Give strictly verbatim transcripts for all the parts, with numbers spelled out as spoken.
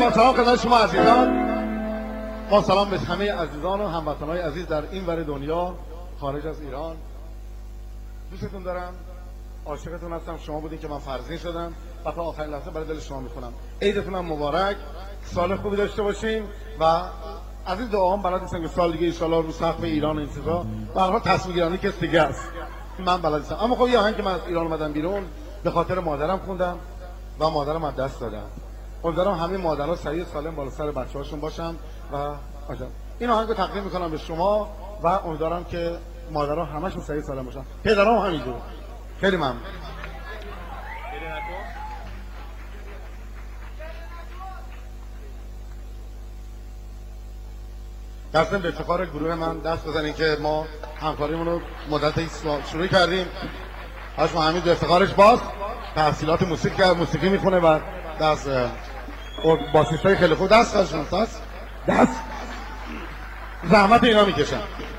با سلام خدمت شما عزیزان، با سلام به همه عزیزان و هموطنان عزیز در این ور دنیا خارج از ایران. دوستتون دارم، عاشقتون هستم. شما بودین که من فرزین شدم و تا آخرین لحظه برای دل شما میخونم. عیدتون هم مبارک، سال خوبی داشته باشین و از این دعاام بلد نیستم که سال دیگه ان شاءالله رو سقف ایران این چیزا به هر حال تصمیم گیرنده کس دیگه است، من بلد نیستم. اما خب یه آهنگ که من از ایران اومدم بیرون به خاطر مادرم خوندم و مادرم از دست دادم. امیدوارم همه مادرها صحیح سالم بالا سر بچه‌هاشون باشن و عجب. این آهنگ رو تقدیم میکنم به شما و امیدوارم که مادرها همشون صحیح سالم باشن، پدرام همینجور. خیلی ممنون. دستم به افتخار گروه من دست بزنین که ما همکاریمون رو مدت شروع کردیم. حاج محمد به افتخارش باز تحصیلات موسیقی کرد، موسیقی میخونه و دست باسیستای خیلی خوب دست خواهشون دست دست زحمت اینا میکشن.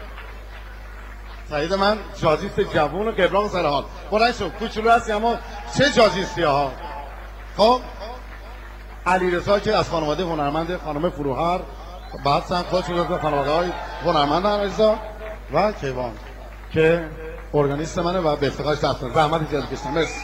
سعید من جازیست جوون و قبران سر حال بلند شد، کوچولو هستی اما چه جازیستی ها. خب علیرضا که از خانواده هنرمند خانم فروهر، بعد سن خودش رو از خانواده های هنرمند علیرضا و کیوان که ارگانیست منه و به افتخارش دست دادن. زحمت زیاد کشیدن. مرسی.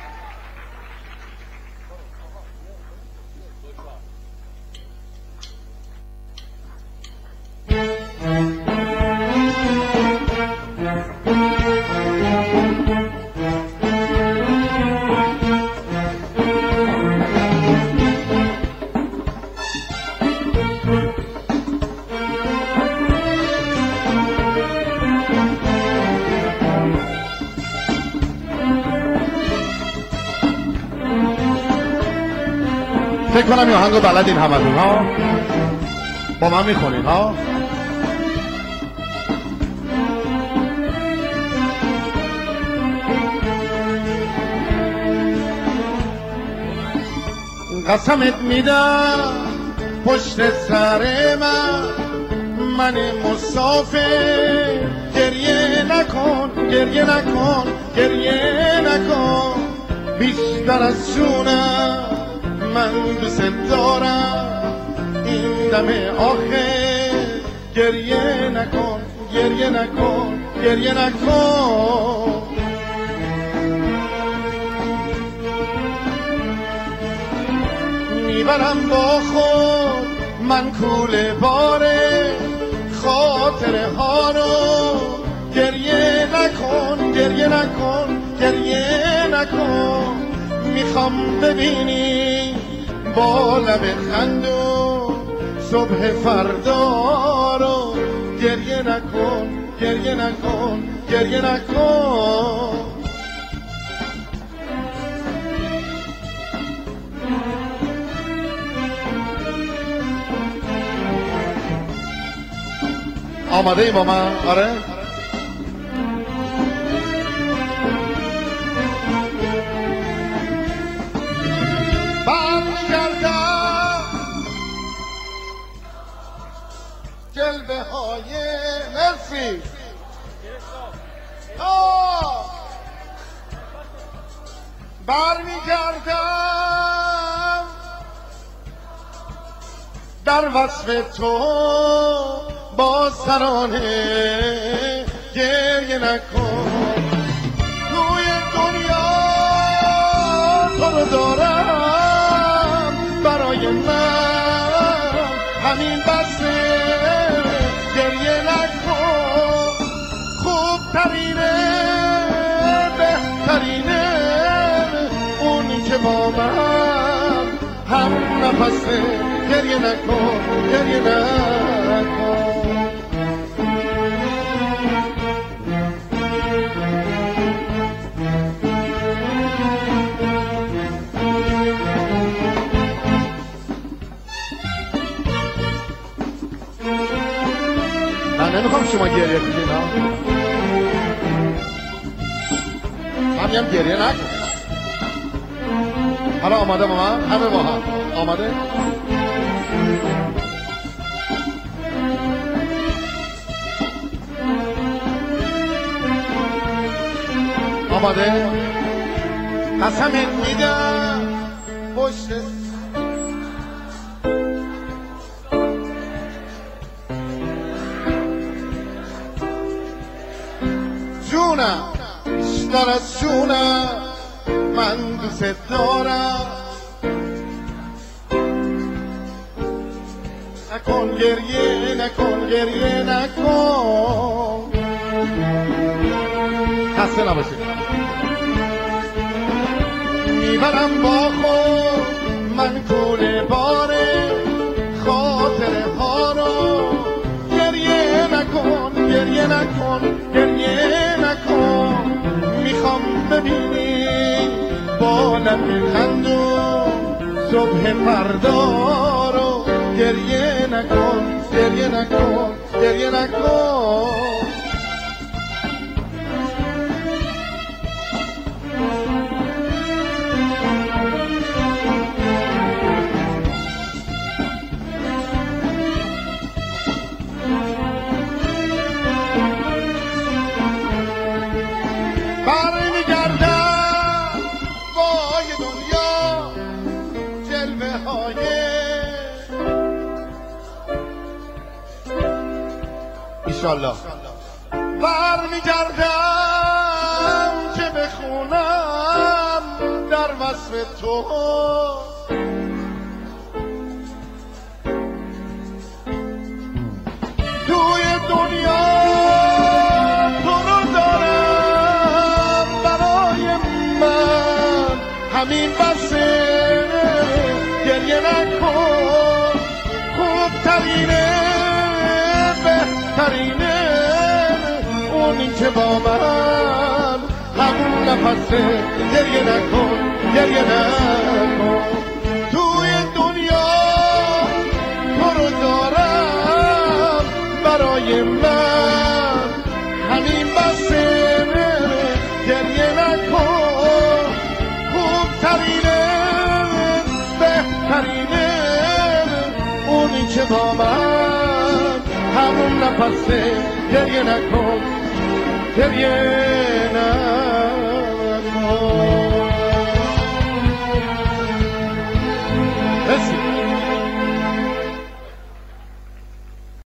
فکر کنم این آهنگو بلدین همتون ها، با من میخونین ها. قسمت میدم پشت سر من، من مسافر، گریه نکن گریه نکن گریه نکن، بیشتر از جونم من دوست دارم، این دم آخر گریه نکن گریه نکن گریه نکن. میبرم با خود من کوله باره خاطره ها رو، گریه نکن گریه نکن گریه نکن. میخوام ببینی با لب خندون صبح فردا رو، گریه نکن گریه نکن گریه نکن. آماده ای با من؟ آره؟ جلوه های مرسی برمیگردم در وصف تو با سرانه، گریه نکن توی دنیا تو رو دارم، برای من همین بسه، گریه نکن خوبترینه بهترینه، اونی که با من هم نفسه، گریه نکن گریه نکن. نمیخوام شما گریه کنین ها، من میگم گریه نکن. حالا آماده با من؟ همه با هم آماده؟ آماده؟ قسمت میدم پشت جونم بیشتر از جونم من دوست دارم. نکن گریه نکن گریه نکن، خسته نباشید. میبرم با خود من کوله باره خاطره ها رو، گریه نکن گریه نکن گریه نکن. میخوام ببینی با لب خندون صبح فردا رو، گریه نکن گریه نکن گریه نکن. برمیگردم وای دنیا جلوه های ایشالله، برمیگردم که بخونم در وصف تو توی دنیا تو رو دارم برای من همین بسه. گریه نکن خوبترینه بهترینه اونی که با من همون نفسه. گریه نکن گریه نکن توی دنیا تو رو دارم برای من همین بسه. گریه نکن خوبترینه بهترینه اونی که با من همون نفسه. گریه نکن گریه